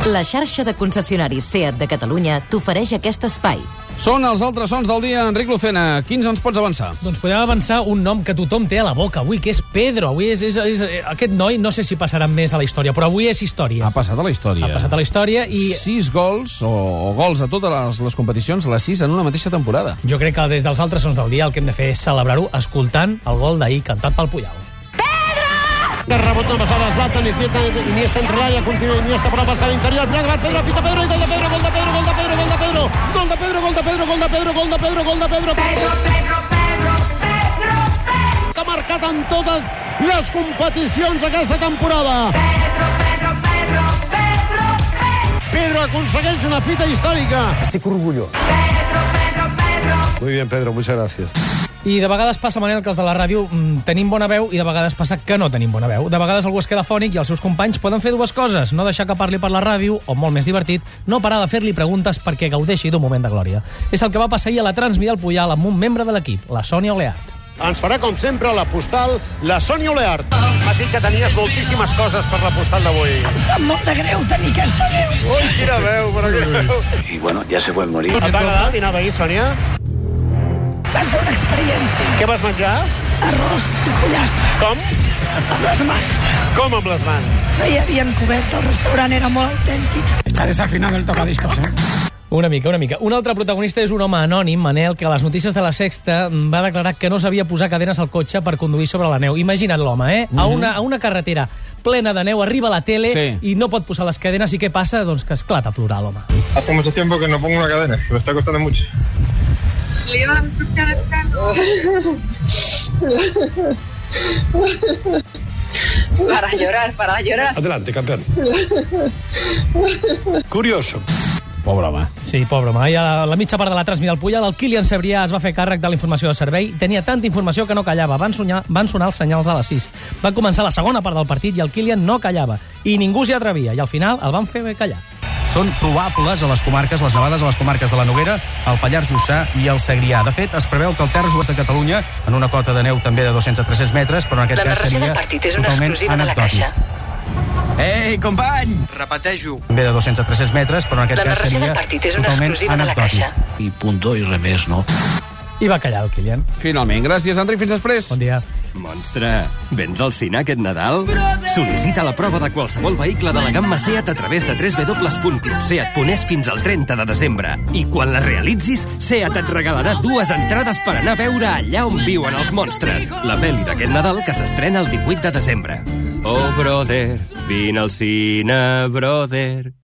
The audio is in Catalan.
La xarxa de concessionaris SEAT de Catalunya t'ofereix aquest espai. Són els altres sons del dia. Enric Lucena, quins ens pots avançar? Doncs podem avançar un nom que tothom té a la boca avui, que és Pedro. Avui és aquest noi, no sé si passarà més a la història, però avui és història. Ha passat a la història. Ha passat a la història i... 6 gols, o gols a totes les competicions, les 6 en una mateixa temporada. Jo crec que des dels altres sons del dia el que hem de fer és celebrar-ho escoltant el gol d'ahir cantat pel Puyal. De rebot no passada Zlatan, Iniesta entre l'àrea, continua Iniesta per la passada interior, Pedro, pita Pedro, i gol de Pedro, gol de Pedro, gol de Pedro, gol de Pedro, gol de Pedro, gol de Pedro, gol de Pedro, gol de Pedro, gol de Pedro, que ha marcat en totes les competicions aquesta temporada. Pedro aconsegueix una fita històrica. Estic orgullós. Muy bien, Pedro, muchas gracias. I de vegades passa, Manel, que els de la ràdio tenim bona veu i de vegades passa que no tenim bona veu. De vegades algú es queda fònic i els seus companys poden fer dues coses: no deixar que parli per la ràdio, o, molt més divertit, no parar de fer-li preguntes perquè gaudeixi d'un moment de glòria. És el que va passar ahir a la Transmí del Puyal amb un membre de l'equip, la Sònia Oleart. Ens farà, com sempre, la postal la Sònia Oleart. M'ha dit que tenies moltíssimes coses per la postal d'avui. Em sap molt de greu tenir aquesta veu. Ui, quina veu, però quina veu. Y bueno, ya se pueden morir. Et va agradar el dinar d'ahir, Sònia? Va ser una experiència. Què vas menjar? Arròs i pollastre. Com? Amb les mans. Com amb les mans? No hi havia coberts, el restaurant era molt autèntic. Está desafinado el tocadiscos, Una mica. Un altre protagonista és un home anònim, Manel, que a les notícies de la Sexta va declarar que no sabia posar cadenes al cotxe per conduir sobre la neu. Imagina't l'home, a una carretera plena de neu, arriba a la tele i no pot posar les cadenes, i què passa? Doncs que esclata a plorar l'home. Hace mucho tiempo que no pongo una cadena, me está costando mucho. Le iba a las instrucciones para llorar. Adelante, campeón. Curioso. Pobre home. Sí, pobre home. A la mitja part de la Transmí del Puyal, el Kylian Cebrià es va fer càrrec de la informació de servei. Tenia tanta informació que no callava. Van sonar els senyals de les 6. Va començar la segona part del partit i el Kylian no callava. I ningú s'hi atrevia. I al final el van fer callar. Són probables a les comarques, les nevades a les comarques de la Noguera, el Pallars Jussà i el Segrià. De fet, es preveu que el terç oest de Catalunya, en una cota de neu també de 200 a 300 metres, però en aquest cas seria totalment anecdòtic. Ei, company! Repetejo. També de 200 a 300 metres, però en aquest cas seria totalment anecdòtic. I punto i res més, no? I va callar el Kylian. Finalment. Gràcies, Enric. Fins després. Bon dia. Monstre, vens al cine aquest Nadal? Sol·licita la prova de qualsevol vehicle de la gamma SEAT a través de www.clubseat.es fins al 30 de desembre. I quan la realitzis, SEAT et regalarà 2 entrades per anar a veure Allà on viuen els monstres, la pel·li d'aquest Nadal que s'estrena el 18 de desembre. Oh, brother, vine al cine, brother.